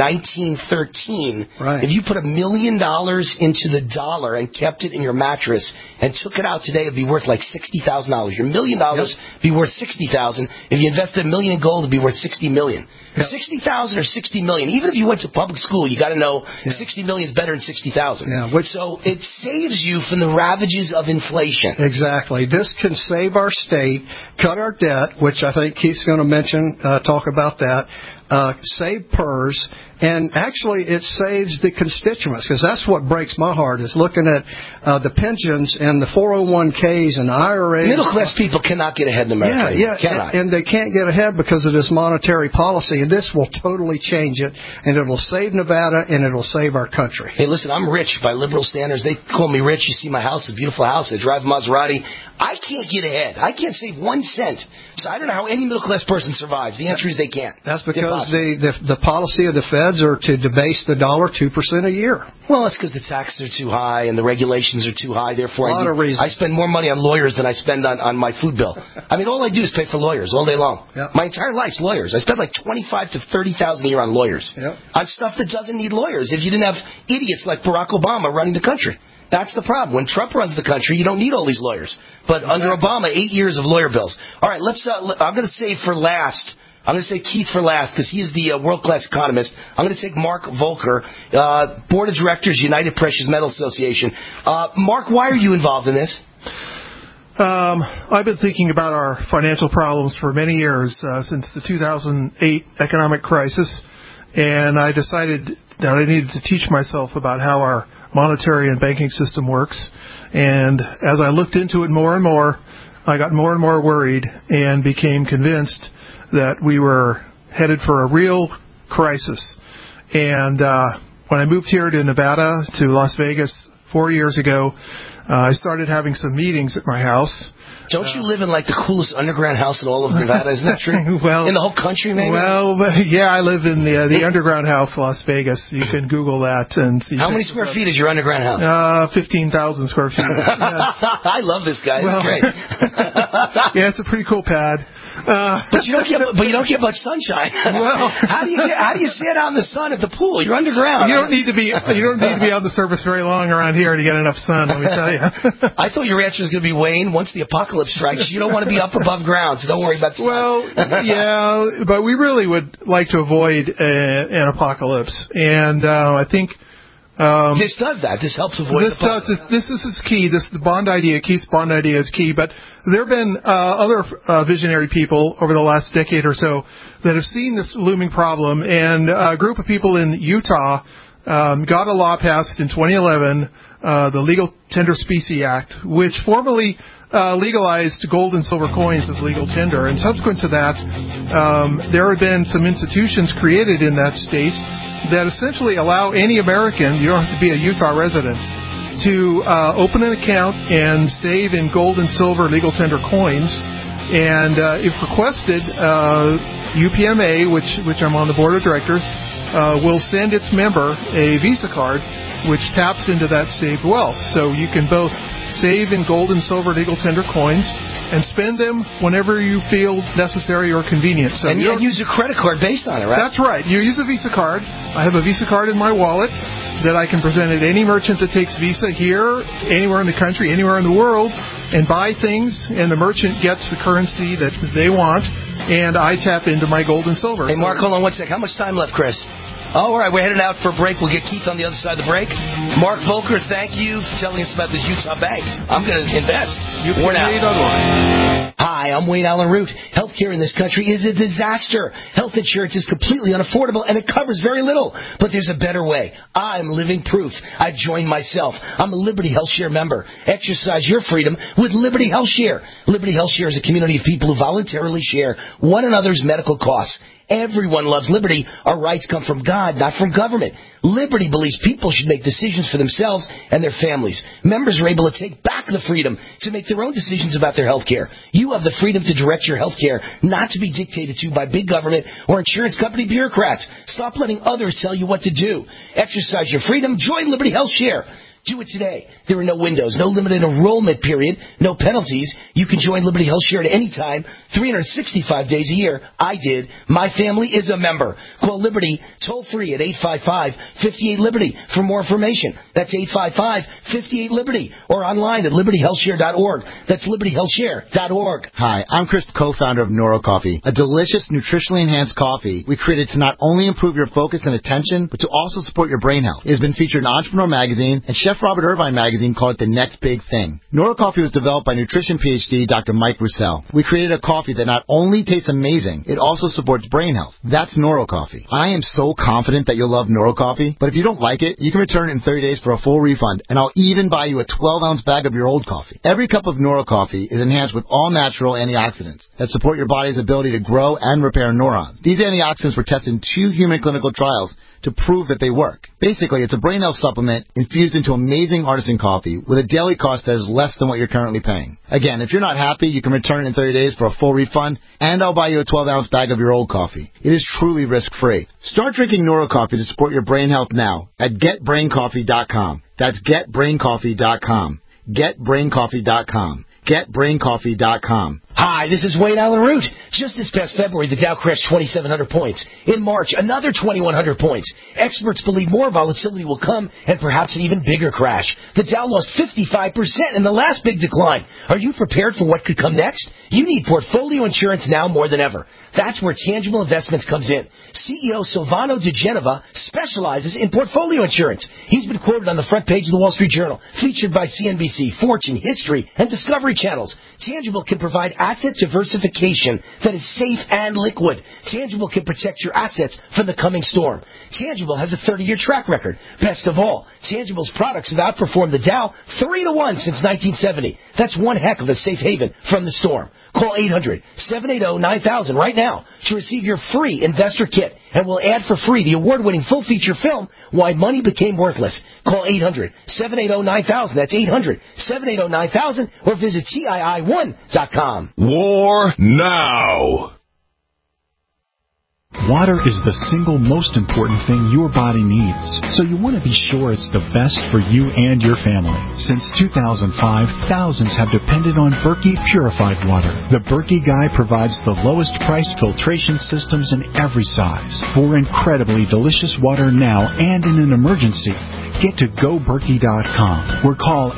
1913, if you put $1 million into the dollar and kept it in your mattress and took it out today, it'd be worth like $60,000. Your $1 million be worth $60,000. If you invested $1 million in gold, it'd be worth $60 million. $60,000 or $60 million. Even if you went to public school, you got to know $60 million is better than $60,000. So it saves you from the ravages of inflation. Exactly. This can save our state, cut our debt, which I think Keith's going to mention, talk about that. Save PERS, and actually it saves the constituents, because that's what breaks my heart, is looking at the pensions and the 401ks and the IRAs. Middle class people cannot get ahead in America. And they can't get ahead because of this monetary policy, and this will totally change it, and it'll save Nevada, and it'll save our country. Hey, listen, I'm rich by liberal standards. They call me rich. You see my house, a beautiful house. I drive a Maserati. I can't get ahead. I can't save 1 cent. So I don't know how any middle-class person survives. The answer is they can't. That's because the policy of the feds are to debase the dollar 2% a year. Well, it's because the taxes are too high and the regulations are too high. Therefore, I spend more money on lawyers than I spend on my food bill. I mean, all I do is pay for lawyers all day long. Yep. My entire life's lawyers. I spend like $25,000 to $30,000 a year on lawyers. On stuff that doesn't need lawyers. If you didn't have idiots like Barack Obama running the country. That's the problem. When Trump runs the country, you don't need all these lawyers. But under Obama, 8 years of lawyer bills. All right, I'm going to say for last. I'm going to say Keith for last because he's the world-class economist. I'm going to take Mark Volker, Board of Directors, United Precious Metals Association. Mark, why are you involved in this? I've been thinking about our financial problems for many years, since the 2008 economic crisis, and I decided that I needed to teach myself about how our monetary and banking system works. And as I looked into it more and more, I got more and more worried and became convinced that we were headed for a real crisis. And when I moved here to Nevada, to Las Vegas 4 years ago, I started having some meetings at my house. Don't you live in like the coolest underground house in all of Nevada? Isn't that true? Well, in the whole country, maybe? Well, yeah, I live in the underground house, Las Vegas. You can Google that and see. How many square feet is your underground house? 15,000 square feet. I love this guy. It's great. Yeah, it's a pretty cool pad. But you don't get much sunshine. Well, how do you sit out in the sun at the pool? You're underground. You don't need to be on the surface very long around here to get enough sun. Let me tell you. I thought your answer was going to be, Wayne, once the apocalypse strikes, you don't want to be up above ground, so don't worry about the sun. Well, yeah, but we really would like to avoid an apocalypse, and I think This does that. This helps avoid This is key. The Bond idea, Keith's Bond idea is key. But there have been other visionary people over the last decade or so that have seen this looming problem. And a group of people in Utah got a law passed in 2011, the Legal Tender Specie Act, which formally legalized gold and silver coins as legal tender. And subsequent to that, there have been some institutions created in that state that essentially allow any American, you don't have to be a Utah resident, to open an account and save in gold and silver legal tender coins. And if requested, UPMA, which I'm on the board of directors, will send its member a Visa card which taps into that saved wealth. So you can both save in gold and silver legal tender coins and spend them whenever you feel necessary or convenient. So and you use a credit card based on it, right? That's right. You use a Visa card. I have a Visa card in my wallet that I can present at any merchant that takes Visa here, anywhere in the country, anywhere in the world, and buy things, and the merchant gets the currency that they want, and I tap into my gold and silver. Hey, Mark, hold on one sec. How much time left, Chris? All right, we're heading out for a break. We'll get Keith on the other side of the break. Mark Volker, thank you for telling us about this Utah bank. I'm going to invest. We're out. Hi, I'm Wayne Allen Root. Healthcare in this country is a disaster. Health insurance is completely unaffordable, and it covers very little. But there's a better way. I'm living proof. I've joined myself. I'm a Liberty Health Share member. Exercise your freedom with Liberty Health Share. Liberty Health Share is a community of people who voluntarily share one another's medical costs. Everyone loves liberty. Our rights come from God, not from government. Liberty believes people should make decisions for themselves and their families. Members are able to take back the freedom to make their own decisions about their health care. You have the freedom to direct your health care, not to be dictated to by big government or insurance company bureaucrats. Stop letting others tell you what to do. Exercise your freedom. Join Liberty Health Share. Do it today. There are no windows, no limited enrollment period, no penalties. You can join Liberty Health Share at any time, 365 days a year. I did. My family is a member. Call Liberty toll-free at 855-58-LIBERTY for more information. That's 855-58-LIBERTY or online at libertyhealthshare.org. That's libertyhealthshare.org. Hi, I'm Chris, co-founder of Noro Coffee, a delicious, nutritionally enhanced coffee we created to not only improve your focus and attention, but to also support your brain health. It has been featured in Entrepreneur Magazine, and Chef Robert Irvine magazine called it the next big thing. Noro Coffee was developed by nutrition PhD Dr. Mike Roussel. We created a coffee that not only tastes amazing, it also supports brain health. That's Noro Coffee. I am so confident that you'll love Noro Coffee, but if you don't like it, you can return it in 30 days for a full refund, and I'll even buy you a 12-ounce bag of your old coffee. Every cup of Noro Coffee is enhanced with all-natural antioxidants that support your body's ability to grow and repair neurons. These antioxidants were tested in 2 human clinical trials to prove that they work. Basically, it's a brain health supplement infused into amazing artisan coffee with a daily cost that is less than what you're currently paying. Again, if you're not happy, you can return it in 30 days for a full refund, and I'll buy you a 12-ounce bag of your old coffee. It is truly risk-free. Start drinking Noro Coffee to support your brain health now at GetBrainCoffee.com. That's GetBrainCoffee.com. GetBrainCoffee.com. GetBrainCoffee.com. Hi, this is Wayne Allen Root. Just this past February, the Dow crashed 2,700 points. In March, another 2,100 points. Experts believe more volatility will come and perhaps an even bigger crash. The Dow lost 55% in the last big decline. Are you prepared for what could come next? You need portfolio insurance now more than ever. That's where Tangible Investments comes in. CEO Silvano De Genova specializes in portfolio insurance. He's been quoted on the front page of the Wall Street Journal, featured by CNBC, Fortune, History, and Discovery Channels. Tangible can provide asset diversification that is safe and liquid. Tangible can protect your assets from the coming storm. Tangible has a 30-year track record. Best of all, Tangible's products have outperformed the Dow 3-1 since 1970. That's one heck of a safe haven from the storm. Call 800-780-9000 right now to receive your free investor kit, and we'll add for free the award-winning full-feature film, Why Money Became Worthless. Call 800-780-9000. That's 800-780-9000, or visit TII1.com. War now. Water is the single most important thing your body needs, so you want to be sure it's the best for you and your family. Since 2005, thousands have depended on Berkey purified water. The Berkey Guy provides the lowest priced filtration systems in every size. For incredibly delicious water now and in an emergency, get to GoBerkey.com or call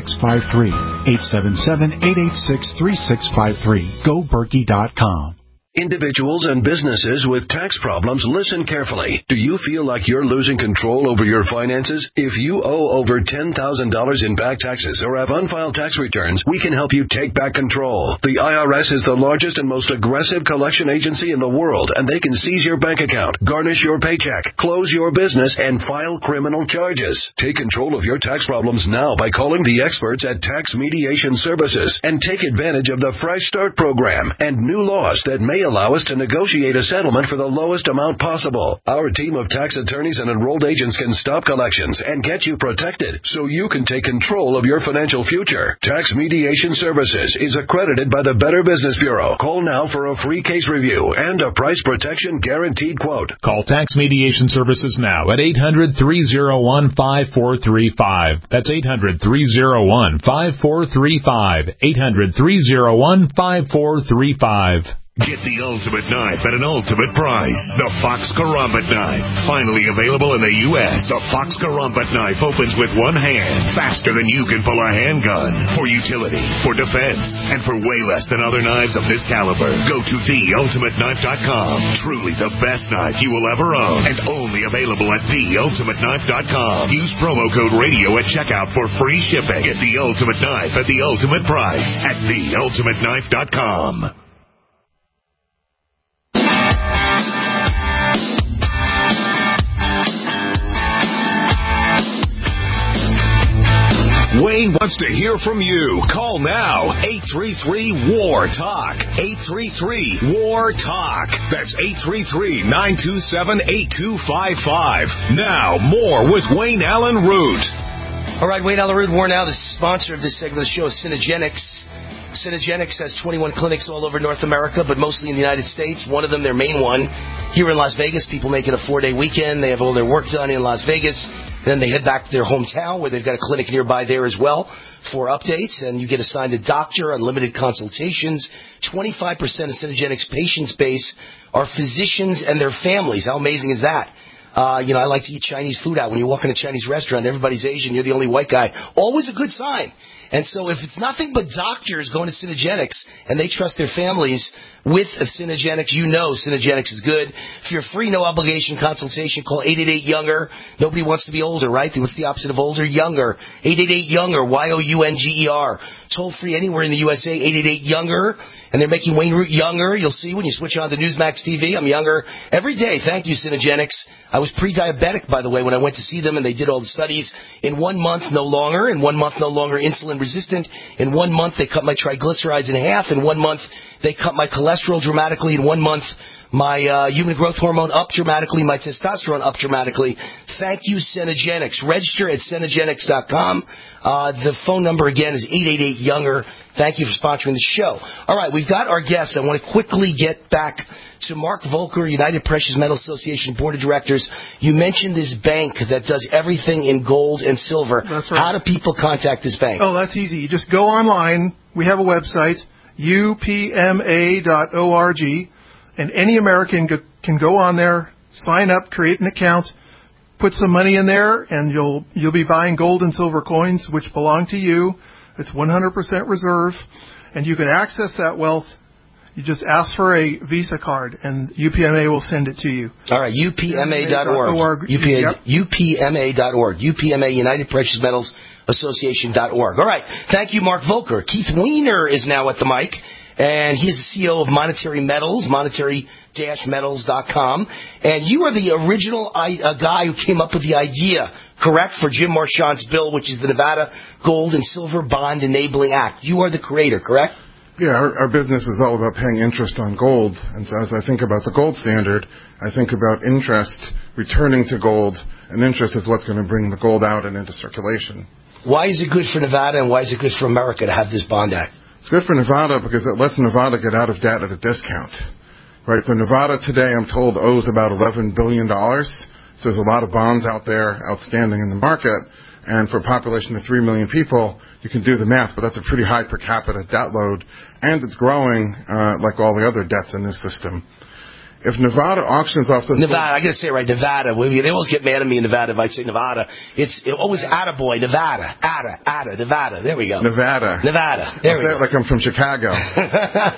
877-886-3653. 877-886-3653. GoBerkey.com. Individuals and businesses with tax problems, listen carefully. Do you feel like you're losing control over your finances? If you owe over $10,000 in back taxes or have unfiled tax returns, we can help you take back control. The IRS is the largest and most aggressive collection agency in the world, and they can seize your bank account, garnish your paycheck, close your business, and file criminal charges. Take control of your tax problems now by calling the experts at Tax Mediation Services and take advantage of the Fresh Start program and new laws that may allow us to negotiate a settlement for the lowest amount possible. Our team of tax attorneys and enrolled agents can stop collections and get you protected so you can take control of your financial future. Tax Mediation Services is accredited by the Better Business Bureau. Call now for a free case review and a price protection guaranteed quote. Call Tax Mediation Services now at 800-301-5435. That's 800-301-5435. 800-301-5435. Get the ultimate knife at an ultimate price. The Fox Karambit knife. Finally available in the U.S. The Fox Karambit knife opens with one hand, faster than you can pull a handgun. For utility, for defense, and for way less than other knives of this caliber. Go to theultimateknife.com. Truly the best knife you will ever own. And only available at theultimateknife.com. Use promo code radio at checkout for free shipping. Get the ultimate knife at the ultimate price at theultimateknife.com. Wayne wants to hear from you. Call now. 833-WAR-TALK. 833-WAR-TALK. That's 833-927-8255. Now, more with Wayne Allen Root. All right, Wayne Allen Root, War Now. The sponsor of this segment of the show is Synergenics. Synergenics has 21 clinics all over North America, but mostly in the United States. One of them, their main one, here in Las Vegas. People make it a 4-day weekend. They have all their work done in Las Vegas. Then they head back to their hometown where they've got a clinic nearby there as well for updates. And you get assigned a doctor, unlimited consultations. 25% of Synergenics' patient base are physicians and their families. How amazing is that? I like to eat Chinese food out. When you walk in a Chinese restaurant, everybody's Asian. You're the only white guy. Always a good sign. And so if it's nothing but doctors going to Synergenics and they trust their families with Synergenics, you know Synergenics is good. For your free, no-obligation consultation, call 888-YOUNGER. Nobody wants to be older, right? What's the opposite of older? Younger. 888-YOUNGER, Y-O-U-N-G-E-R. Toll-free anywhere in the USA, 888-YOUNGER. And they're making Wayne Root younger. You'll see when you switch on to Newsmax TV. I'm younger every day. Thank you, Synergenics. I was pre-diabetic, by the way, when I went to see them, and they did all the studies. In 1 month, no longer. In 1 month, no longer insulin resistant. In 1 month, they cut my triglycerides in half. In 1 month, they cut my cholesterol dramatically. In 1 month, my human growth hormone up dramatically, my testosterone up dramatically. Thank you, Synergenics. Register at Synergenics.com. The phone number, again, is 888-YOUNGER. Thank you for sponsoring the show. All right, we've got our guests. I want to quickly get back to Mark Volker, United Precious Metals Association Board of Directors. You mentioned this bank that does everything in gold and silver. That's right. How do people contact this bank? Oh, that's easy. You just go online. We have a website, upma.org, and any American can go on there, sign up, create an account, put some money in there, and you'll be buying gold and silver coins, which belong to you. It's 100% reserve, and you can access that wealth. You just ask for a Visa card, and UPMA will send it to you. All right, upma.org. UPMA.org. UPMA, United Precious Metals Association.org. All right, thank you, Mark Volker. Keith Weiner is now at the mic, and he's the CEO of Monetary Metals, monetary-metals.com. And you are the original guy who came up with the idea, correct, for Jim Marchant's bill, which is the Nevada Gold and Silver Bond Enabling Act. You are the creator, correct? Yeah, our business is all about paying interest on gold. And so as I think about the gold standard, I think about interest returning to gold, and interest is what's going to bring the gold out and into circulation. Why is it good for Nevada, and why is it good for America to have this bond act? It's good for Nevada because it lets Nevada get out of debt at a discount. Right? So Nevada today, I'm told, owes about $11 billion. So there's a lot of bonds out there outstanding in the market. And for a population of 3 million people, you can do the math, but that's a pretty high per capita debt load. And it's growing like all the other debts in this system. If Nevada auctions off this... Nevada, I got to say it right, Nevada. They always get mad at me in Nevada if I say Nevada. It's always attaboy, Nevada. Nevada. There we go. Nevada. There we go. Say it like I'm from Chicago.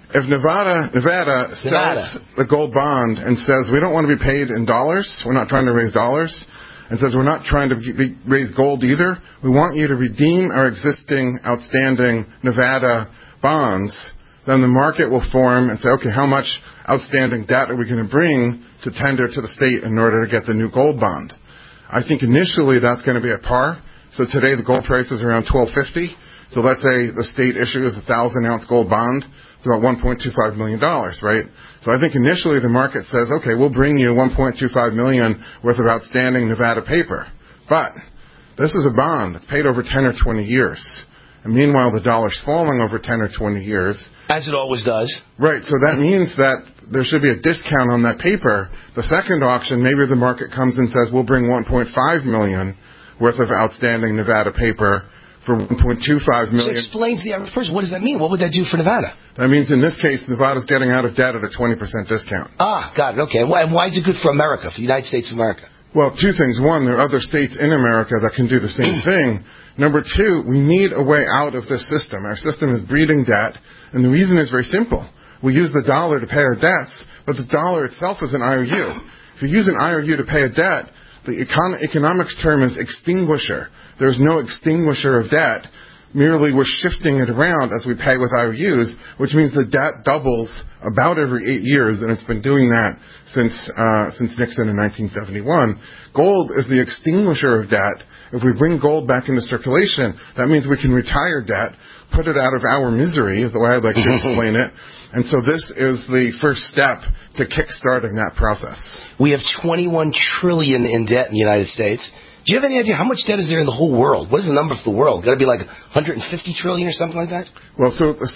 If Nevada sells the gold bond and says, we don't want to be paid in dollars, we're not trying to raise dollars, and says we're not trying to raise gold either, we want you to redeem our existing outstanding Nevada bonds, then the market will form and say, okay, how much outstanding debt are we going to bring to tender to the state in order to get the new gold bond? I think initially that's going to be at par. So today the gold price is around $1,250. So let's say the state issues a 1,000-ounce gold bond. It's about $1.25 million, right? So I think initially the market says, okay, we'll bring you $1.25 million worth of outstanding Nevada paper. But this is a bond that's paid over 10 or 20 years. And meanwhile, the dollar's falling over 10 or 20 years. As it always does. Right, so that means that there should be a discount on that paper. The second auction, maybe the market comes and says, we'll bring $1.5 million worth of outstanding Nevada paper for $1.25 million. So explain to the average person, what does that mean? What would that do for Nevada? That means in this case, Nevada's getting out of debt at a 20% discount. Ah, got it. Okay. And why is it good for America, for the United States of America? Well, two things. One, there are other states in America that can do the same thing. Number two, we need a way out of this system. Our system is breeding debt, and the reason is very simple. We use the dollar to pay our debts, but the dollar itself is an IOU. If you use an IOU to pay a debt, the economics term is extinguisher. There's no extinguisher of debt. Merely we're shifting it around as we pay with IOUs, which means the debt doubles about every 8 years, and it's been doing that since Nixon in 1971. Gold is the extinguisher of debt. If we bring gold back into circulation, that means we can retire debt, put it out of our misery, is the way I'd like to explain it. And so this is the first step to kick-starting that process. We have $21 trillion in debt in the United States. Do you have any idea how much debt is there in the whole world? What is the number for the world? Got to be like $150 trillion or something like that? Well, so the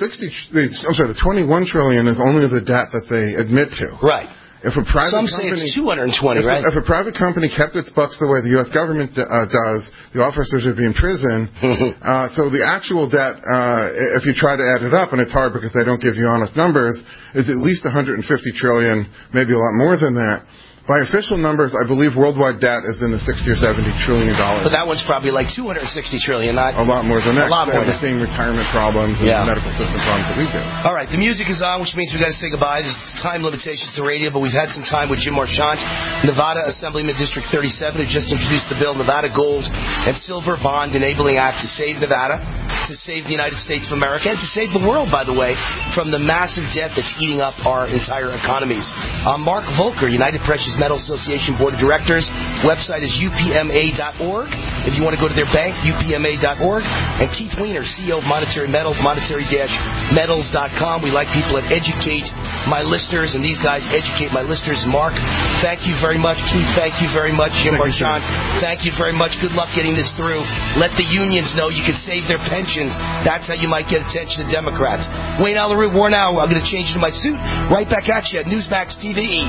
21 trillion is only the debt that they admit to. Right. If a private Some company, say it's 220, right? If a private company kept its books the way the U.S. government does, the officers would be in prison. So the actual debt, if you try to add it up, and it's hard because they don't give you honest numbers, is at least 150 trillion, maybe a lot more than that. By official numbers, I believe worldwide debt is in the $60 or $70 trillion. But that one's probably like $260 trillion, not a lot more than that. A lot more. They have the same retirement problems and medical system problems that we do. All right, the music is on, which means we've got to say goodbye. There's time limitations to radio, but we've had some time with Jim Marchant, Nevada Assemblyman District 37, who just introduced the bill, Nevada Gold and Silver Bond Enabling Act, to save Nevada, to save the United States of America, and to save the world, by the way, from the massive debt that's eating up our entire economies. Mark Volker, United Precious Metals Association Board of Directors. Website is upma.org. If you want to go to their bank, upma.org. And Keith Weiner, CEO of Monetary Metals, monetary-metals.com. We like people that educate my listeners, and these guys educate my listeners. Mark, thank you very much. Keith, thank you very much. Jim Marchant, thank you very much. Good luck getting this through. Let the unions know you can save their pensions. That's how you might get attention to Democrats. Wayne Allyn Root, War Now. I'm going to change into my suit. Right back at you at Newsmax TV.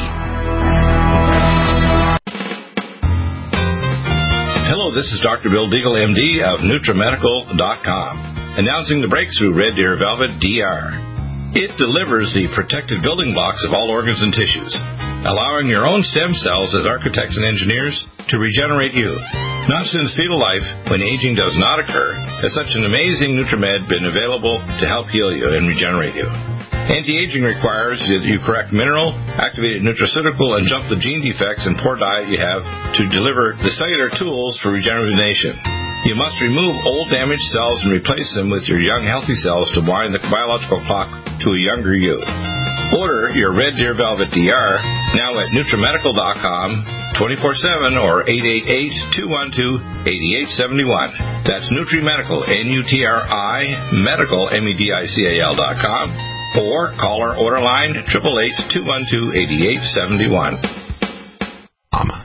Hello, this is Dr. Bill Deagle, MD of NutriMedical.com, announcing the breakthrough Red Deer Velvet DR. It delivers the protected building blocks of all organs and tissues, allowing your own stem cells as architects and engineers to regenerate you. Not since fetal life, when aging does not occur, has such an amazing NutriMed been available to help heal you and regenerate you. Anti-aging requires that you correct mineral, activated nutraceutical, and jump the gene defects and poor diet you have to deliver the cellular tools for regeneration. You must remove old damaged cells and replace them with your young healthy cells to wind the biological clock to a younger you. Order your Red Deer Velvet DR now at NutriMedical.com 24/7 or 888-212-8871. That's NutriMedical, N-U-T-R-I, Medical, M-E-D-I-C-A-L.com. Or call our order line 888-212-8871.